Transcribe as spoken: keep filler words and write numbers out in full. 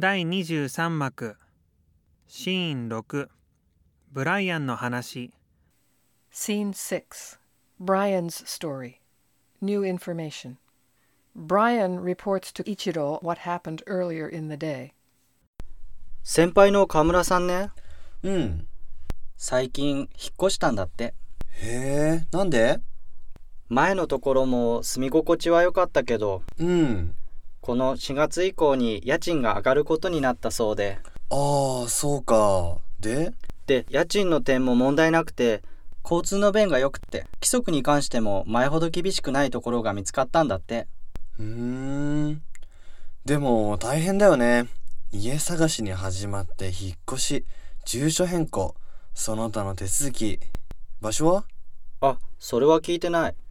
だいにじゅうさん幕シーンろくブライアンの話 Scene six. Brian's story. New information. Brian reports to Ichiro what happened earlier in the day. 先輩の河村さんね、 うん。 最近引っ越したんだって。 へえ、なんで？ 前のところも住み心地は良かったけど、 うん。 このしがつ以降に家賃が上がることになったそうで。 ああ、そうか。で？ で、家賃の点も問題なくて、交通の便が良くて、規則に関しても前ほど厳しくないところが見つかったんだって。 うーん。でも大変だよね。家探しに始まって引っ越し、住所変更、その他の手続き。場所は？ あ、それは聞いてない。